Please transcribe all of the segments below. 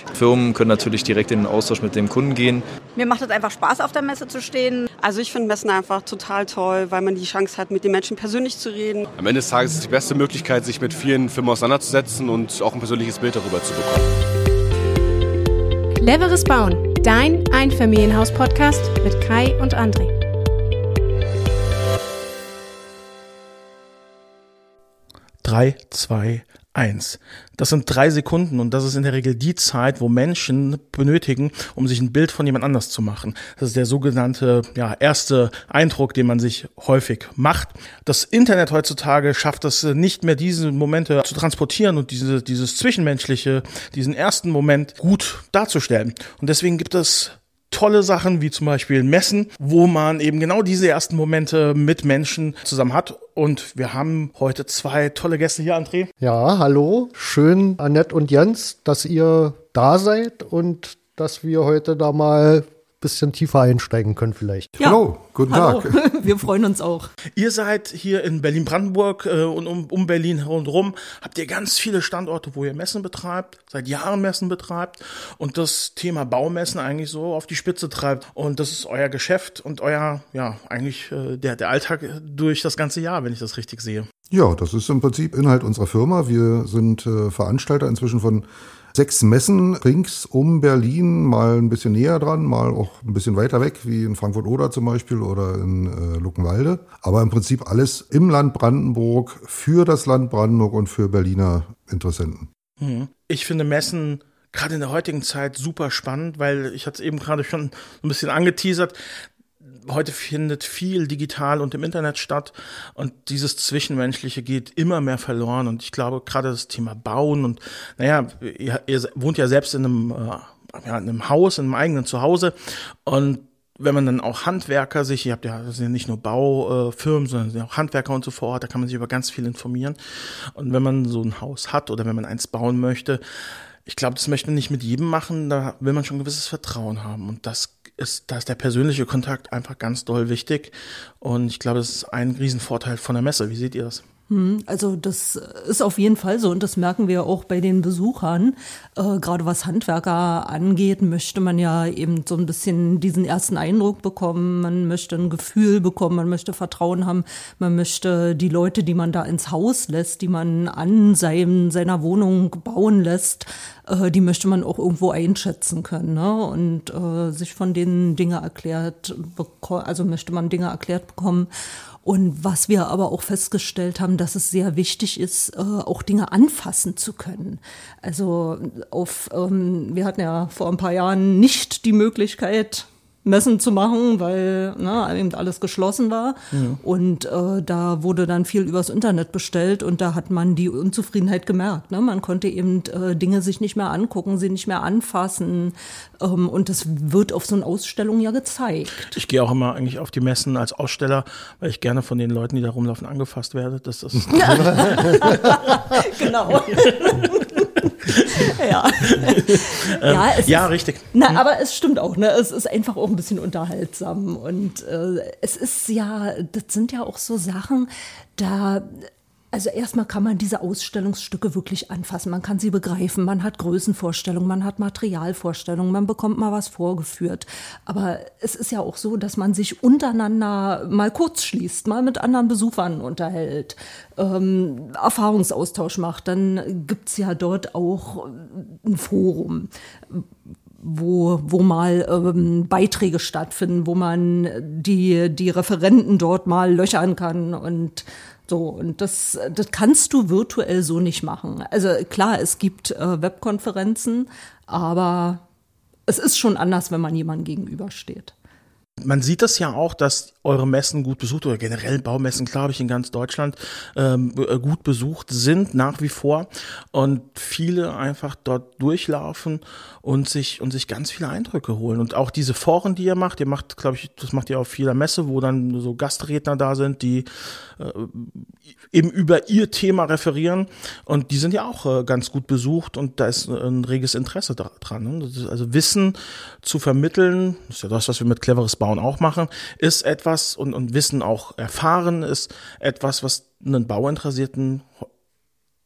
wichtig. Firmen können natürlich direkt in den Austausch mit dem Kunden gehen. Mir macht es einfach Spaß, auf der Messe zu stehen. Also ich finde Messen einfach total toll, weil man die Chance hat, mit den Menschen persönlich zu reden. Am Ende des Tages ist es die beste Möglichkeit, sich mit vielen Firmen auseinanderzusetzen und auch ein persönliches Bild darüber zu bekommen. Cleveres Bauen, dein Einfamilienhaus-Podcast mit Kai und André. Drei, 2, 1. Das sind 3 Sekunden und das ist in der Regel die Zeit, wo Menschen benötigen, um sich ein Bild von jemand anders zu machen. Das ist der sogenannte erste Eindruck, den man sich häufig macht. Das Internet heutzutage schafft es nicht mehr, diese Momente zu transportieren und dieses Zwischenmenschliche, diesen ersten Moment gut darzustellen. Und deswegen gibt es tolle Sachen wie zum Beispiel Messen, wo man eben genau diese ersten Momente mit Menschen zusammen hat. Und wir haben heute 2 tolle Gäste hier, André. Ja, hallo. Schön, Annette und Jens, dass ihr da seid und dass wir heute da mal bisschen tiefer einsteigen können vielleicht. Ja. Hallo, guten Tag. Wir freuen uns auch. Ihr seid hier in Berlin-Brandenburg und um Berlin rundherum. Habt ihr ganz viele Standorte, wo ihr Messen betreibt, seit Jahren Messen betreibt und das Thema Baumessen eigentlich so auf die Spitze treibt. Und das ist euer Geschäft und euer, eigentlich der Alltag durch das ganze Jahr, wenn ich das richtig sehe. Ja, das ist im Prinzip Inhalt unserer Firma. Wir sind Veranstalter inzwischen von 6 Messen rings um Berlin, mal ein bisschen näher dran, mal auch ein bisschen weiter weg, wie in Frankfurt-Oder zum Beispiel oder in Luckenwalde. Aber im Prinzip alles im Land Brandenburg, für das Land Brandenburg und für Berliner Interessenten. Ich finde Messen gerade in der heutigen Zeit super spannend, weil ich hatte es eben gerade schon ein bisschen angeteasert. Heute findet viel digital und im Internet statt und dieses Zwischenmenschliche geht immer mehr verloren und ich glaube gerade das Thema Bauen und ihr wohnt ja selbst in einem Haus, in einem eigenen Zuhause und wenn man dann auch Handwerker das sind ja nicht nur Baufirmen, sondern sind ja auch Handwerker und so vor Ort, da kann man sich über ganz viel informieren und wenn man so ein Haus hat oder wenn man eins bauen möchte, ich glaube, das möchte man nicht mit jedem machen, da will man schon ein gewisses Vertrauen haben und da ist der persönliche Kontakt einfach ganz doll wichtig und ich glaube, das ist ein Riesenvorteil von der Messe. Wie seht ihr das? Also das ist auf jeden Fall so und das merken wir auch bei den Besuchern. Gerade was Handwerker angeht, möchte man ja eben so ein bisschen diesen ersten Eindruck bekommen. Man möchte ein Gefühl bekommen, man möchte Vertrauen haben. Man möchte die Leute, die man da ins Haus lässt, die man an seiner Wohnung bauen lässt, die möchte man auch irgendwo einschätzen können, ne? Und sich von denen möchte man Dinge erklärt bekommen. Und was wir aber auch festgestellt haben, dass es sehr wichtig ist, auch Dinge anfassen zu können. Also wir hatten ja vor ein paar Jahren nicht die Möglichkeit, Messen zu machen, weil eben alles geschlossen war. Ja. Und da wurde dann viel übers Internet bestellt und da hat man die Unzufriedenheit gemerkt. Ne? Man konnte eben Dinge sich nicht mehr angucken, sie nicht mehr anfassen. Und das wird auf so einer Ausstellung ja gezeigt. Ich gehe auch immer eigentlich auf die Messen als Aussteller, weil ich gerne von den Leuten, die da rumlaufen, angefasst werde. Das ist genau. Ja, richtig. Aber es stimmt auch, ne? Es ist einfach auch ein bisschen unterhaltsam und es ist das sind ja auch so Sachen, also erstmal kann man diese Ausstellungsstücke wirklich anfassen, man kann sie begreifen, man hat Größenvorstellungen, man hat Materialvorstellungen, man bekommt mal was vorgeführt. Aber es ist ja auch so, dass man sich untereinander mal kurz schließt, mal mit anderen Besuchern unterhält, Erfahrungsaustausch macht. Dann gibt's ja dort auch ein Forum, wo mal Beiträge stattfinden, wo man die Referenten dort mal löchern kann und so, und das kannst du virtuell so nicht machen. Also klar, es gibt Webkonferenzen, aber es ist schon anders, wenn man jemandem gegenübersteht. Man sieht das ja auch, dass eure Messen gut besucht oder generell Baumessen, glaube ich, in ganz Deutschland gut besucht sind nach wie vor und viele einfach dort durchlaufen und sich ganz viele Eindrücke holen. Und auch diese Foren, die ihr macht, glaube ich, das macht ihr auf jeder Messe, wo dann so Gastredner da sind, die eben über ihr Thema referieren und die sind ja auch ganz gut besucht und da ist ein reges Interesse dran. Ne? Also Wissen zu vermitteln, das ist ja das, was wir mit Cleveres Bauen auch machen, ist etwas und Wissen auch erfahren ist etwas, was einen Bauinteressierten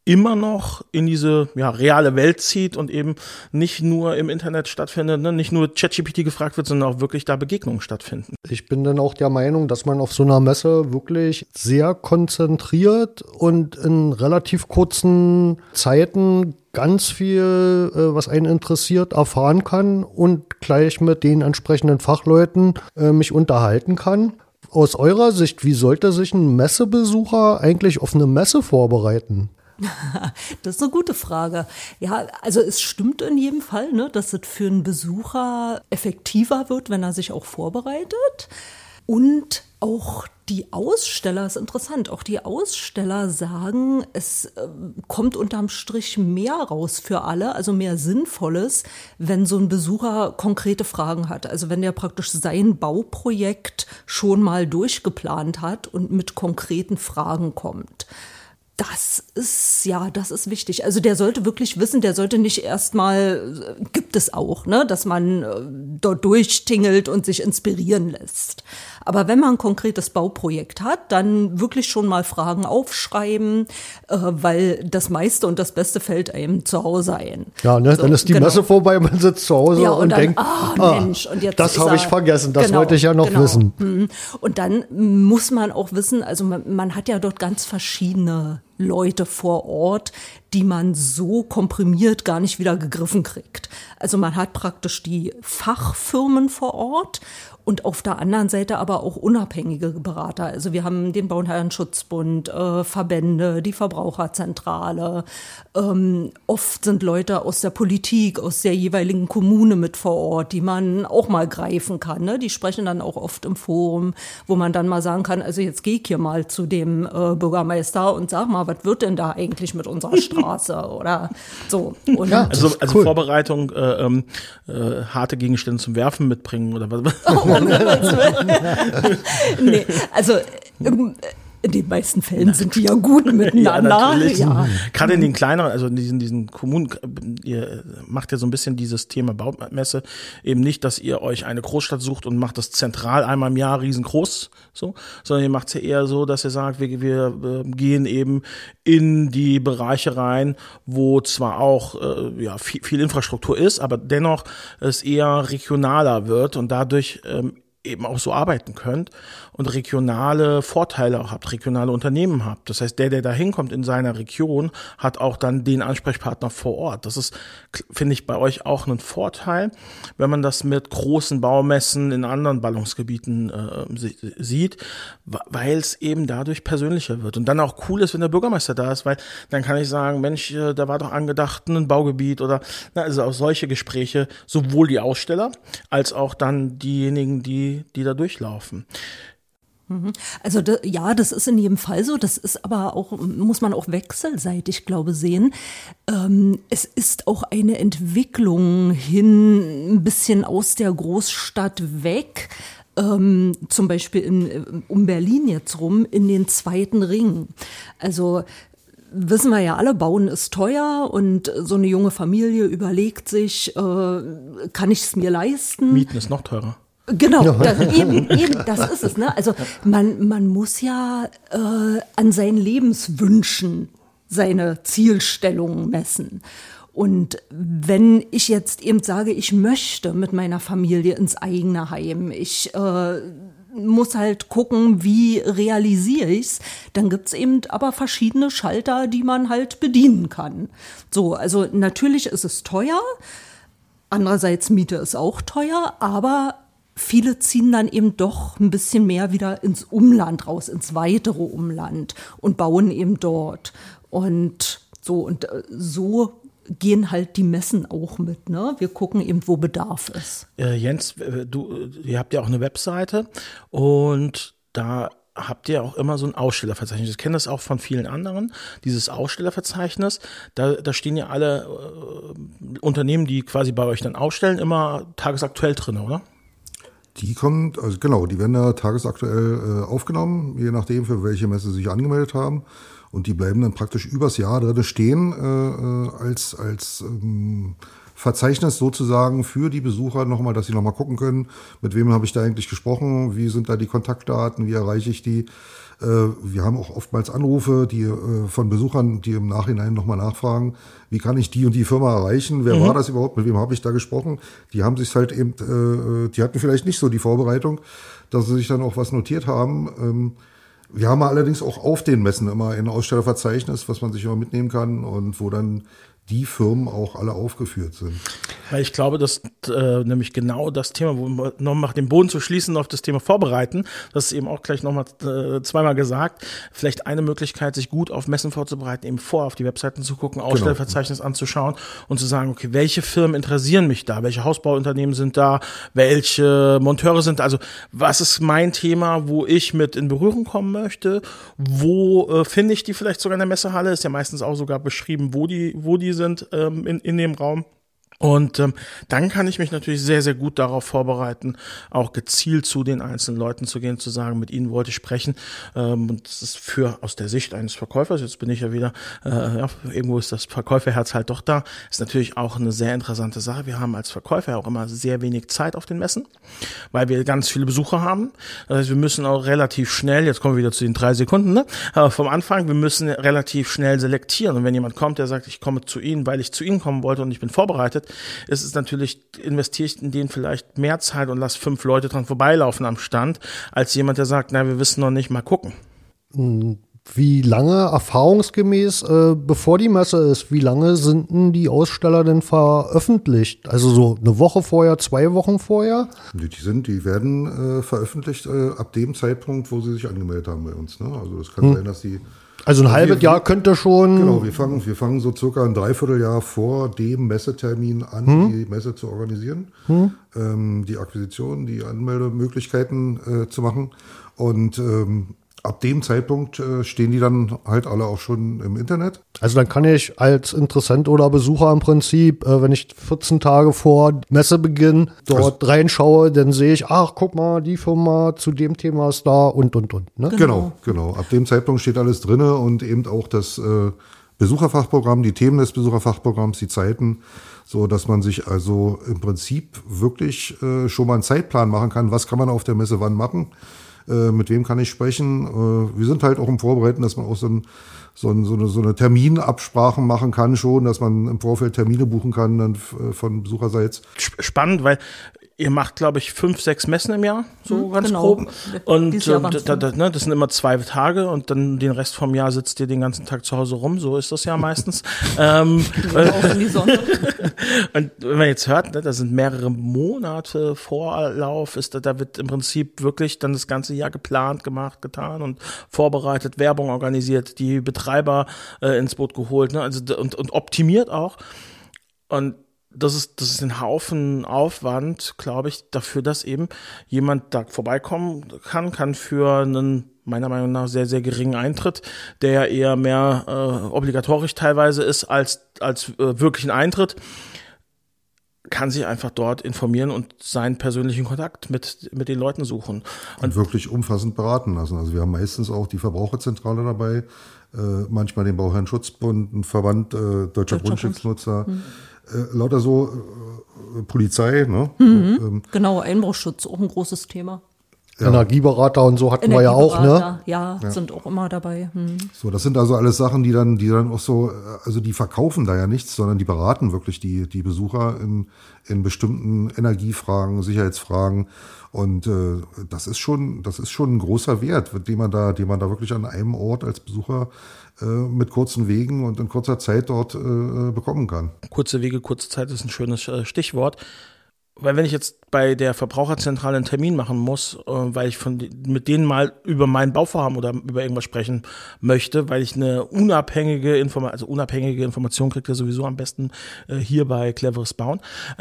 immer noch in diese reale Welt zieht und eben nicht nur im Internet stattfindet, ne? Nicht nur ChatGPT gefragt wird, sondern auch wirklich da Begegnungen stattfinden. Ich bin dann auch der Meinung, dass man auf so einer Messe wirklich sehr konzentriert und in relativ kurzen Zeiten ganz viel, was einen interessiert, erfahren kann und gleich mit den entsprechenden Fachleuten mich unterhalten kann. Aus eurer Sicht, wie sollte sich ein Messebesucher eigentlich auf eine Messe vorbereiten? Das ist eine gute Frage. Ja, also es stimmt in jedem Fall, ne, dass es für einen Besucher effektiver wird, wenn er sich auch vorbereitet. Und auch die Aussteller, ist interessant, auch die Aussteller sagen, es kommt unterm Strich mehr raus für alle, also mehr Sinnvolles, wenn so ein Besucher konkrete Fragen hat. Also wenn der praktisch sein Bauprojekt schon mal durchgeplant hat und mit konkreten Fragen kommt. Das ist wichtig. Also der sollte wirklich wissen, der sollte nicht erstmal, gibt es auch, ne, dass man dort durchtingelt und sich inspirieren lässt. Aber wenn man ein konkretes Bauprojekt hat, dann wirklich schon mal Fragen aufschreiben, weil das meiste und das Beste fällt einem zu Hause ein. Ja, ne, so, dann ist die Messe vorbei, man sitzt zu Hause und dann, denkt, Mensch, und jetzt das habe ich vergessen, das wollte ich ja noch wissen. Und dann muss man auch wissen, also man hat ja dort ganz verschiedene Leute vor Ort, die man so komprimiert gar nicht wieder gegriffen kriegt. Also man hat praktisch die Fachfirmen vor Ort und auf der anderen Seite aber auch unabhängige Berater. Also wir haben den Bauherrenschutzbund, Verbände, die Verbraucherzentrale. Oft sind Leute aus der Politik, aus der jeweiligen Kommune mit vor Ort, die man auch mal greifen kann. Ne? Die sprechen dann auch oft im Forum, wo man dann mal sagen kann, also jetzt gehe ich hier mal zu dem Bürgermeister und sag mal, was wird denn da eigentlich mit unserer Straße oder so. Und also cool. Vorbereitung, harte Gegenstände zum Werfen mitbringen oder was? Nee, also in den meisten Fällen sind die ja gut miteinander. Ja. Gerade in den kleineren, also in diesen Kommunen, ihr macht ja so ein bisschen dieses Thema Baumesse eben nicht, dass ihr euch eine Großstadt sucht und macht das zentral einmal im Jahr riesengroß, so, sondern ihr macht es ja eher so, dass ihr sagt, wir gehen eben in die Bereiche rein, wo zwar auch viel Infrastruktur ist, aber dennoch es eher regionaler wird und dadurch eben auch so arbeiten könnt und regionale Vorteile auch habt, regionale Unternehmen habt. Das heißt, der da hinkommt in seiner Region, hat auch dann den Ansprechpartner vor Ort. Das ist, finde ich, bei euch auch ein Vorteil, wenn man das mit großen Baumessen in anderen Ballungsgebieten sieht, weil es eben dadurch persönlicher wird. Und dann auch cool ist, wenn der Bürgermeister da ist, weil dann kann ich sagen, Mensch, da war doch angedacht ein Baugebiet oder also auch solche Gespräche, sowohl die Aussteller als auch dann diejenigen, die da durchlaufen. Also das ist in jedem Fall so. Das ist aber auch, muss man auch wechselseitig, glaube ich, sehen. Es ist auch eine Entwicklung hin ein bisschen aus der Großstadt weg. Zum Beispiel um Berlin jetzt rum in den zweiten Ring. Also wissen wir ja alle, Bauen ist teuer und so eine junge Familie überlegt sich, kann ich es mir leisten? Mieten ist noch teurer. Genau, eben, das ist es. Ne? Also man muss ja an seinen Lebenswünschen seine Zielstellungen messen. Und wenn ich jetzt eben sage, ich möchte mit meiner Familie ins eigene Heim, ich muss halt gucken, wie realisiere ich's, dann gibt's eben aber verschiedene Schalter, die man halt bedienen kann. So, also natürlich ist es teuer, andererseits Miete ist auch teuer, aber viele ziehen dann eben doch ein bisschen mehr wieder ins Umland raus, ins weitere Umland und bauen eben dort. Und so gehen halt die Messen auch mit. Ne? Wir gucken eben, wo Bedarf ist. Jens, ihr habt ja auch eine Webseite und da habt ihr auch immer so ein Ausstellerverzeichnis. Ich kenne das auch von vielen anderen, dieses Ausstellerverzeichnis. Da stehen ja alle Unternehmen, die quasi bei euch dann ausstellen, immer tagesaktuell drin, oder? Die kommt, also genau, die werden da tagesaktuell aufgenommen, je nachdem, für welche Messe sie sich angemeldet haben. Und die bleiben dann praktisch übers Jahr drin stehen, als Verzeichnis sozusagen für die Besucher nochmal, dass sie nochmal gucken können, mit wem habe ich da eigentlich gesprochen, wie sind da die Kontaktdaten, wie erreiche ich die. Wir haben auch oftmals Anrufe, die von Besuchern, die im Nachhinein nochmal nachfragen, wie kann ich die und die Firma erreichen, wer war das überhaupt, mit wem habe ich da gesprochen. Die haben sich halt eben, die hatten vielleicht nicht so die Vorbereitung, dass sie sich dann auch was notiert haben. Wir haben allerdings auch auf den Messen immer ein Ausstellerverzeichnis, was man sich immer mitnehmen kann und wo dann die Firmen auch alle aufgeführt sind. Weil ich glaube, dass nämlich genau das Thema, wo wir nochmal den Boden zu schließen, auf das Thema vorbereiten, das ist eben auch gleich nochmal zweimal gesagt, vielleicht eine Möglichkeit, sich gut auf Messen vorzubereiten, eben auf die Webseiten zu gucken, Ausstellerverzeichnis anzuschauen und zu sagen, okay, welche Firmen interessieren mich da, welche Hausbauunternehmen sind da, welche Monteure sind da, also was ist mein Thema, wo ich mit in Berührung kommen möchte, wo finde ich die vielleicht sogar in der Messehalle, ist ja meistens auch sogar beschrieben, wo die sind in dem Raum. Und dann kann ich mich natürlich sehr, sehr gut darauf vorbereiten, auch gezielt zu den einzelnen Leuten zu gehen, zu sagen, mit ihnen wollte ich sprechen. Und das ist aus der Sicht eines Verkäufers, jetzt bin ich ja wieder, irgendwo ist das Verkäuferherz halt doch da, ist natürlich auch eine sehr interessante Sache. Wir haben als Verkäufer auch immer sehr wenig Zeit auf den Messen, weil wir ganz viele Besucher haben. Das heißt, wir müssen auch relativ schnell, jetzt kommen wir wieder zu den 3 Sekunden, ne? Vom Anfang, wir müssen relativ schnell selektieren. Und wenn jemand kommt, der sagt, ich komme zu Ihnen, weil ich zu Ihnen kommen wollte und ich bin vorbereitet, ist es natürlich, investiere ich in den vielleicht mehr Zeit und lasse 5 Leute dran vorbeilaufen am Stand, als jemand, der sagt, wir wissen noch nicht, mal gucken. Wie lange erfahrungsgemäß, bevor die Messe ist, wie lange sind denn die Aussteller denn veröffentlicht? Also so eine Woche vorher, 2 Wochen vorher? Die werden veröffentlicht ab dem Zeitpunkt, wo sie sich angemeldet haben bei uns. Ne? Also es kann sein, dass die also ein halbes Jahr könnte schon. Genau, wir fangen so circa ein Dreivierteljahr vor dem Messetermin an, die Messe zu organisieren, die Akquisition, die Anmeldemöglichkeiten zu machen. Und ab dem Zeitpunkt stehen die dann halt alle auch schon im Internet. Also dann kann ich als Interessent oder Besucher im Prinzip, wenn ich 14 Tage vor Messebeginn dort reinschaue, dann sehe ich, ach, guck mal, die Firma zu dem Thema ist da und. Ne? Genau. Ab dem Zeitpunkt steht alles drinne und eben auch das Besucherfachprogramm, die Themen des Besucherfachprogramms, die Zeiten, so dass man sich also im Prinzip wirklich schon mal einen Zeitplan machen kann, was kann man auf der Messe wann machen. Mit wem kann ich sprechen? Wir sind halt auch im Vorbereiten, dass man auch so eine Terminabsprache machen kann schon, dass man im Vorfeld Termine buchen kann dann von Besucherseits. Spannend, weil ihr macht, glaube ich, 5, 6 Messen im Jahr, so ganz grob. Und das sind immer 2 Tage und dann den Rest vom Jahr sitzt ihr den ganzen Tag zu Hause rum, so ist das ja meistens. Auch in die Sonne. Und wenn man jetzt hört, da sind mehrere Monate Vorlauf, da wird im Prinzip wirklich dann das ganze Jahr geplant, gemacht, getan und vorbereitet, Werbung organisiert, die Betreiber ins Boot geholt, ne? Also und optimiert auch. Und das ist ein Haufen Aufwand, glaube ich, dafür, dass eben jemand da vorbeikommen kann für einen meiner Meinung nach sehr, sehr geringen Eintritt, der ja eher mehr obligatorisch teilweise ist als wirklichen Eintritt, kann sich einfach dort informieren und seinen persönlichen Kontakt mit den Leuten suchen. Und wirklich umfassend beraten lassen. Also wir haben meistens auch die Verbraucherzentrale dabei, manchmal den Bauherrenschutzbund, einen Verband Deutscher Grundstücksnutzer, lauter so Polizei. Ne? Genau, Einbruchschutz, auch ein großes Thema. Ja. Energieberater und so hatten wir ja auch, ne? Ja, sind auch immer dabei. So, das sind also alles Sachen, die dann auch so, also die verkaufen da ja nichts, sondern die beraten wirklich die Besucher in bestimmten Energiefragen, Sicherheitsfragen. Und das ist schon ein großer Wert, den man da wirklich an einem Ort als Besucher mit kurzen Wegen und in kurzer Zeit dort bekommen kann. Kurze Wege, kurze Zeit ist ein schönes Stichwort. Weil wenn ich jetzt bei der Verbraucherzentrale einen Termin machen muss, weil ich mit denen mal über mein Bauvorhaben oder über irgendwas sprechen möchte, weil ich eine unabhängige Information kriegt ihr sowieso am besten hier bei Cleveres Bauen.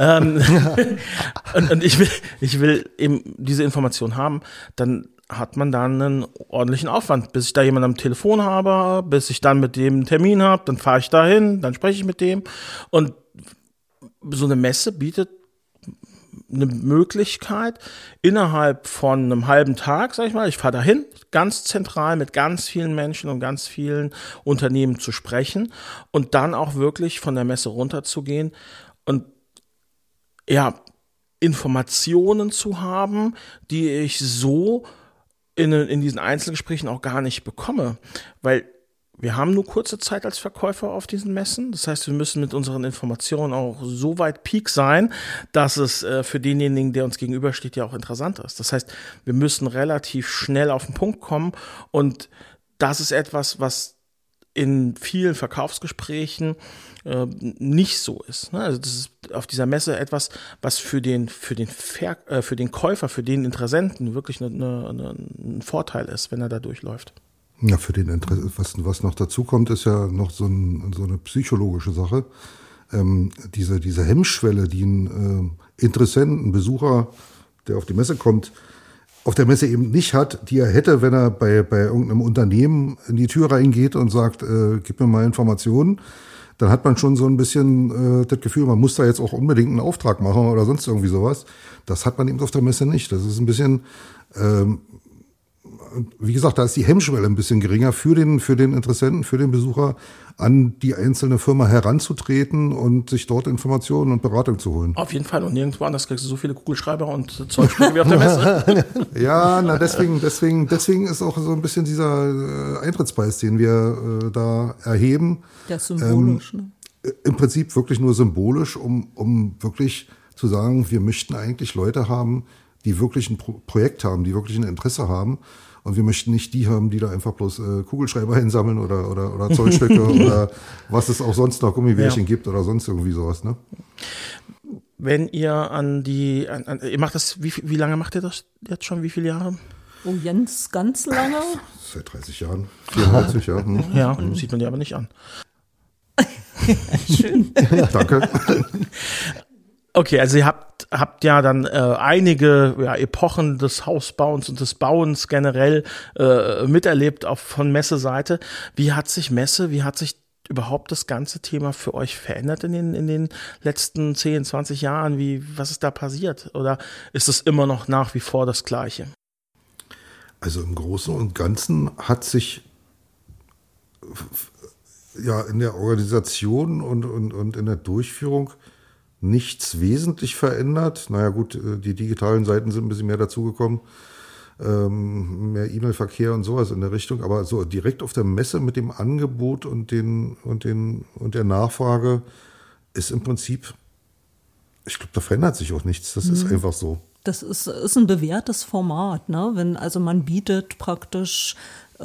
Und ich will eben diese Information haben, dann hat man dann einen ordentlichen Aufwand, bis ich da jemanden am Telefon habe, bis ich dann mit dem einen Termin habe, dann fahre ich da hin, dann spreche ich mit dem. Und so eine Messe bietet eine Möglichkeit, innerhalb von einem halben Tag, sag ich mal, ich fahre dahin, ganz zentral mit ganz vielen Menschen und ganz vielen Unternehmen zu sprechen und dann auch wirklich von der Messe runterzugehen und Informationen zu haben, die ich so in diesen Einzelgesprächen auch gar nicht bekomme, weil wir haben nur kurze Zeit als Verkäufer auf diesen Messen. Das heißt, wir müssen mit unseren Informationen auch so weit peak sein, dass es für denjenigen, der uns gegenübersteht, ja auch interessant ist. Das heißt, wir müssen relativ schnell auf den Punkt kommen und das ist etwas, was in vielen Verkaufsgesprächen nicht so ist. Also das ist auf dieser Messe etwas, was für den Käufer, für den Interessenten wirklich ein Vorteil ist, wenn er da durchläuft. Ja, für den was noch dazu kommt, ist ja noch so eine psychologische Sache. Diese Hemmschwelle, die ein Interessent, ein Besucher, der auf die Messe kommt, auf der Messe eben nicht hat, die er hätte, wenn er bei irgendeinem Unternehmen in die Tür reingeht und sagt, gib mir mal Informationen, dann hat man schon so ein bisschen das Gefühl, man muss da jetzt auch unbedingt einen Auftrag machen oder sonst irgendwie sowas. Das hat man eben auf der Messe nicht. Das ist ein bisschen, wie gesagt, da ist die Hemmschwelle ein bisschen geringer für den Interessenten, für den Besucher, an die einzelne Firma heranzutreten und sich dort Informationen und Beratung zu holen. Auf jeden Fall. Und nirgendwo anders kriegst du so viele Kugelschreiber und Zeugstücke wie auf der Messe. Ja, deswegen ist auch so ein bisschen dieser Eintrittspreis, den wir da erheben. Der ist symbolisch, ne? Im Prinzip wirklich nur symbolisch, um wirklich zu sagen, wir möchten eigentlich Leute haben, die wirklich ein Projekt haben, die wirklich ein Interesse haben. Und wir möchten nicht die haben, die da einfach bloß Kugelschreiber hinsammeln oder Zollstöcke oder was es auch sonst noch, Gummibärchen gibt oder sonst irgendwie sowas. Ne? Wenn ihr ihr macht das, wie lange macht ihr das jetzt schon? Wie viele Jahre? Oh, Jens, ganz lange? Seit 30 Jahren. 94, ja. Ja, sieht man dir aber nicht an. Schön. Danke. Okay, also ihr habt ja dann einige Epochen des Hausbauens und des Bauens generell miterlebt von Messeseite. Wie hat sich überhaupt das ganze Thema für euch verändert in den letzten 10, 20 Jahren? Was ist da passiert? Oder ist es immer noch nach wie vor das Gleiche? Also im Großen und Ganzen hat sich ja in der Organisation und in der Durchführung nichts wesentlich verändert. Naja gut, die digitalen Seiten sind ein bisschen mehr dazugekommen, mehr E-Mail-Verkehr und sowas in der Richtung, aber so direkt auf der Messe mit dem Angebot und der Nachfrage ist im Prinzip, ich glaube, da verändert sich auch nichts. Das ist einfach so. Das ist ein bewährtes Format, ne? Also man bietet praktisch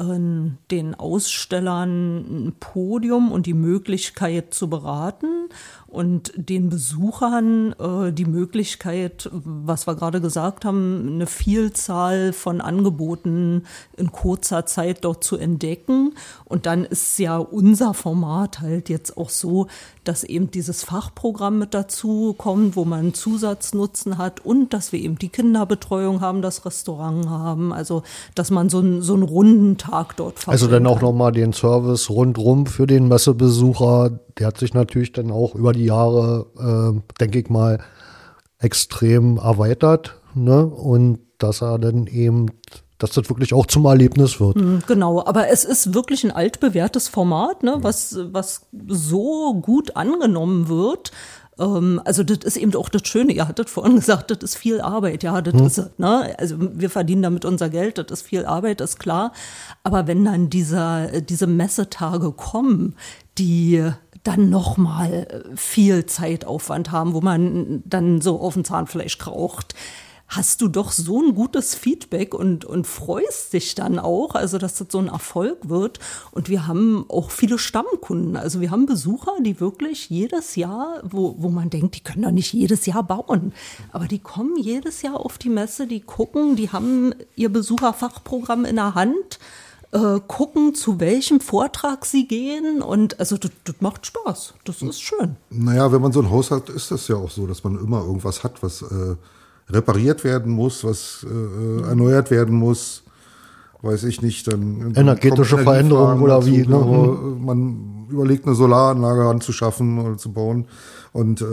den Ausstellern ein Podium und die Möglichkeit zu beraten und den Besuchern die Möglichkeit, was wir gerade gesagt haben, eine Vielzahl von Angeboten in kurzer Zeit dort zu entdecken. Und dann ist ja unser Format halt jetzt auch so, dass eben dieses Fachprogramm mit dazu kommt, wo man Zusatznutzen hat und dass wir eben die Kinderbetreuung haben, das Restaurant haben, also dass man so einen runden Tag dort verbringt. Also dann auch nochmal den Service rundrum für den Messebesucher, der hat sich natürlich dann auch über die Jahre, denke ich mal, extrem erweitert, ne? Und dass er dann eben, dass das wirklich auch zum Erlebnis wird. Genau, aber es ist wirklich ein altbewährtes Format, ne? Was so gut angenommen wird. Also das ist eben auch das Schöne, ihr hattet vorhin gesagt, das ist viel Arbeit, ja, das ist es, ne? Also wir verdienen damit unser Geld, das ist viel Arbeit, ist klar, aber wenn dann diese Messetage kommen, die dann nochmal viel Zeitaufwand haben, wo man dann so auf dem Zahnfleisch kraucht, hast du doch so ein gutes Feedback und freust dich dann auch, also dass das so ein Erfolg wird. Und wir haben auch viele Stammkunden. Also wir haben Besucher, die wirklich jedes Jahr, wo man denkt, die können doch nicht jedes Jahr bauen. Aber die kommen jedes Jahr auf die Messe, die gucken, die haben ihr Besucherfachprogramm in der Hand, gucken, zu welchem Vortrag sie gehen. Und also das macht Spaß. Das ist schön. Naja, wenn man so ein Haus hat, ist das ja auch so, dass man immer irgendwas hat, was repariert werden muss, was erneuert werden muss, weiß ich nicht. Dann energetische Veränderungen oder wie. Ne? Man überlegt, eine Solaranlage anzuschaffen oder zu bauen. Und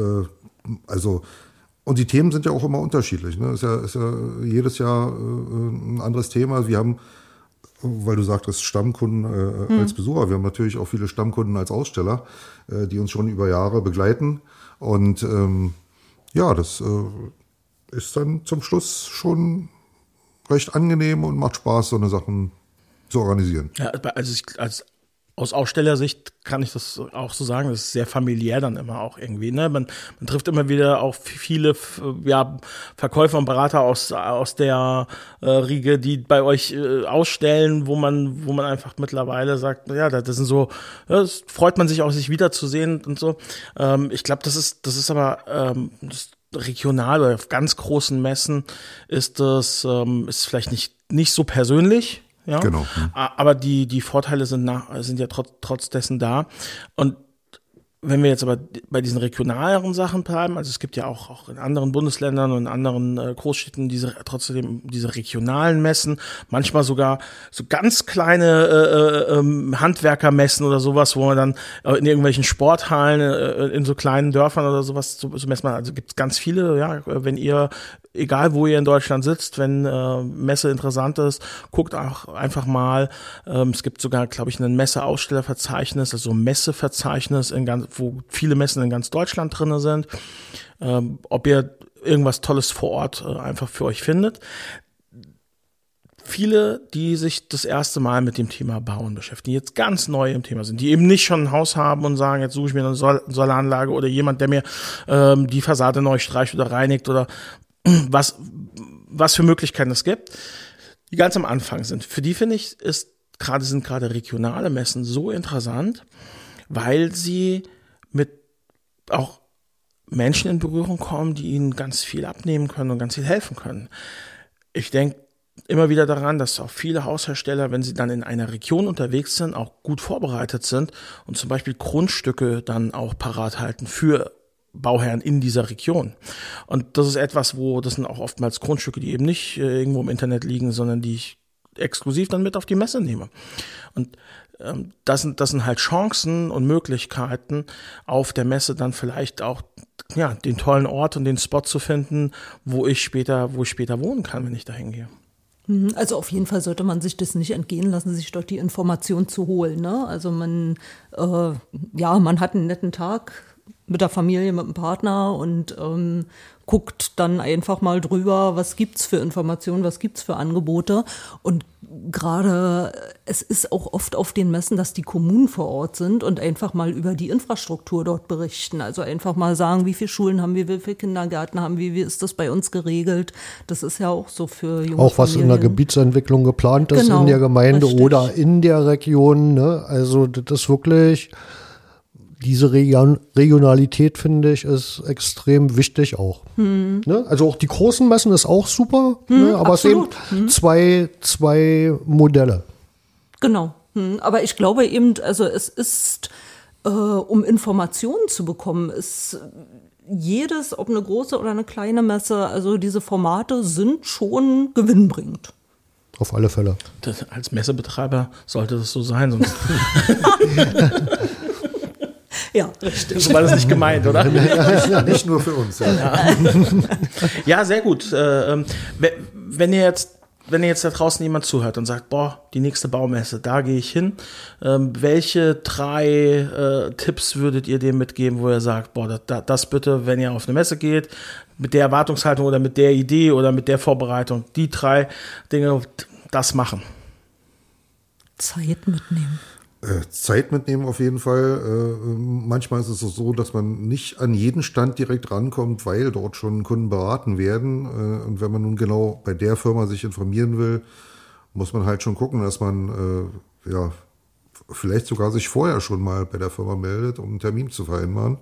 und die Themen sind ja auch immer unterschiedlich. Ne? Ist ja jedes Jahr ein anderes Thema. Wir haben, weil du sagtest, Stammkunden als Besucher. Wir haben natürlich auch viele Stammkunden als Aussteller, die uns schon über Jahre begleiten. Und ja, das ist dann zum Schluss schon recht angenehm und macht Spaß, so eine Sachen zu organisieren. Ja, also aus Ausstellersicht kann ich das auch so sagen, das ist sehr familiär dann immer auch irgendwie, ne? Man trifft immer wieder auch viele Verkäufer und Berater aus der Riege, die bei euch ausstellen, wo man einfach mittlerweile sagt, ja, das sind so, das freut man sich auch, sich wiederzusehen und so. Ich glaube, das ist aber das regional oder auf ganz großen Messen ist das ist vielleicht nicht so persönlich. Ja, genau. Aber die Vorteile sind ja trotz dessen da. Und wenn wir jetzt aber bei diesen regionaleren Sachen bleiben, also es gibt ja auch in anderen Bundesländern und in anderen Großstädten trotzdem diese regionalen Messen, manchmal sogar so ganz kleine Handwerkermessen oder sowas, wo man dann in irgendwelchen Sporthallen in so kleinen Dörfern oder sowas so messen. Also gibt es ganz viele, ja, wenn ihr egal wo ihr in Deutschland sitzt, wenn Messe interessant ist, guckt auch einfach mal. Es gibt sogar, glaube ich, ein Messeausstellerverzeichnis, also ein Messeverzeichnis, wo viele Messen in ganz Deutschland drin sind. Ob ihr irgendwas Tolles vor Ort einfach für euch findet. Viele, die sich das erste Mal mit dem Thema Bauen beschäftigen, die jetzt ganz neu im Thema sind, die eben nicht schon ein Haus haben und sagen, jetzt suche ich mir eine Solaranlage oder jemand, der mir die Fassade neu streicht oder reinigt oder was für Möglichkeiten es gibt, die ganz am Anfang sind. Für die, finde ich, sind gerade regionale Messen so interessant, weil sie mit auch Menschen in Berührung kommen, die ihnen ganz viel abnehmen können und ganz viel helfen können. Ich denke immer wieder daran, dass auch viele Haushersteller, wenn sie dann in einer Region unterwegs sind, auch gut vorbereitet sind und zum Beispiel Grundstücke dann auch parat halten für Bauherren in dieser Region. Und das ist etwas, das sind auch oftmals Grundstücke, die eben nicht irgendwo im Internet liegen, sondern die ich exklusiv dann mit auf die Messe nehme. Und das sind halt Chancen und Möglichkeiten, auf der Messe dann vielleicht auch den tollen Ort und den Spot zu finden, wo ich später wohnen kann, wenn ich da hingehe. Also auf jeden Fall sollte man sich das nicht entgehen lassen, sich dort die Information zu holen, ne? Also man hat einen netten Tag mit der Familie, mit dem Partner und guckt dann einfach mal drüber, was gibt's für Informationen, was gibt's für Angebote. Und gerade es ist auch oft auf den Messen, dass die Kommunen vor Ort sind und einfach mal über die Infrastruktur dort berichten. Also einfach mal sagen, wie viele Schulen haben wir, wie viele Kindergärten haben wir, wie ist das bei uns geregelt. Das ist ja auch so für junge auch was Familien. In der Gebietsentwicklung geplant ist, genau, in der Gemeinde richtig. Oder in der Region. Ne? Also das ist wirklich... Diese Regionalität, finde ich, ist extrem wichtig auch. Ne? Also auch die großen Messen ist auch super, ne? Aber absolut. Es sind zwei Modelle. Genau. Aber ich glaube eben, also es ist, um Informationen zu bekommen, ist jedes, ob eine große oder eine kleine Messe, also diese Formate sind schon gewinnbringend. Auf alle Fälle. Als Messebetreiber sollte das so sein, sonst Ja, richtig. so war das nicht gemeint, oder? Nicht nur für uns. Ja, sehr gut. Wenn ihr jetzt da draußen jemand zuhört und sagt, die nächste Baumesse, da gehe ich hin, welche 3 Tipps würdet ihr dem mitgeben, wo ihr sagt, das bitte, wenn ihr auf eine Messe geht, mit der Erwartungshaltung oder mit der Idee oder mit der Vorbereitung, die 3 Dinge, das machen? Zeit mitnehmen. Zeit mitnehmen auf jeden Fall. Manchmal ist es so, dass man nicht an jeden Stand direkt rankommt, weil dort schon Kunden beraten werden. Und wenn man nun genau bei der Firma sich informieren will, muss man halt schon gucken, dass man vielleicht sogar sich vorher schon mal bei der Firma meldet, um einen Termin zu vereinbaren.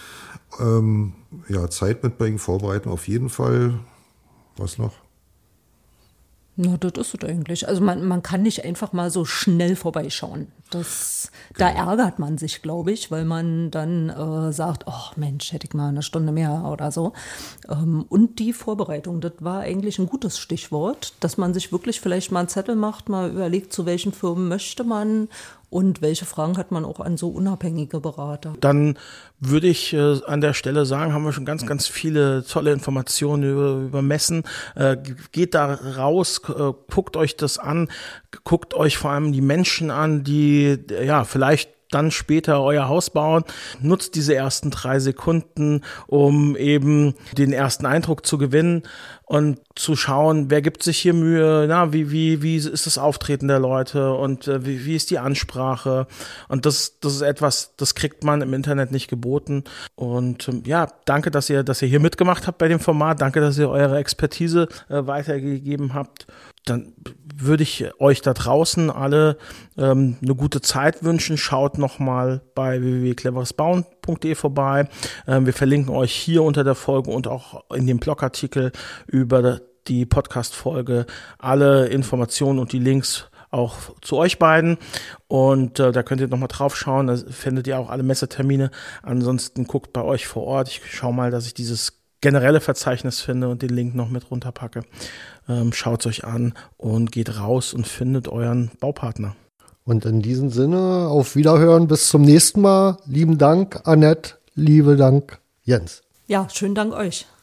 Zeit mitbringen, vorbereiten auf jeden Fall. Was noch? Na, das ist es eigentlich. Also man kann nicht einfach mal so schnell vorbeischauen. Da ärgert man sich, glaube ich, weil man dann sagt, oh Mensch, hätte ich mal eine Stunde mehr oder so. Und die Vorbereitung, das war eigentlich ein gutes Stichwort, dass man sich wirklich vielleicht mal einen Zettel macht, mal überlegt, zu welchen Firmen möchte man und welche Fragen hat man auch an so unabhängige Berater. Dann würde ich an der Stelle sagen, haben wir schon ganz, ganz viele tolle Informationen über Messen. Geht da raus, guckt euch das an, guckt euch vor allem die Menschen an, die vielleicht dann später euer Haus bauen. Nutzt diese ersten 3 Sekunden, um eben den ersten Eindruck zu gewinnen und zu schauen, wer gibt sich hier Mühe, wie ist das Auftreten der Leute und wie ist die Ansprache. Und das ist etwas, das kriegt man im Internet nicht geboten. Und danke, dass ihr hier mitgemacht habt bei dem Format. Danke, dass ihr eure Expertise weitergegeben habt. Dann würde ich euch da draußen alle eine gute Zeit wünschen. Schaut nochmal bei www.cleveresbauen.de vorbei. Wir verlinken euch hier unter der Folge und auch in dem Blogartikel über die Podcast-Folge alle Informationen und die Links auch zu euch beiden. Und da könnt ihr nochmal drauf schauen. Da findet ihr auch alle Messetermine. Ansonsten guckt bei euch vor Ort. Ich schaue mal, dass ich dieses generelle Verzeichnis finde und den Link noch mit runterpacke. Schaut es euch an und geht raus und findet euren Baupartner. Und in diesem Sinne, auf Wiederhören, bis zum nächsten Mal. Lieben Dank, Annette. Liebe Dank, Jens. Ja, schönen Dank euch.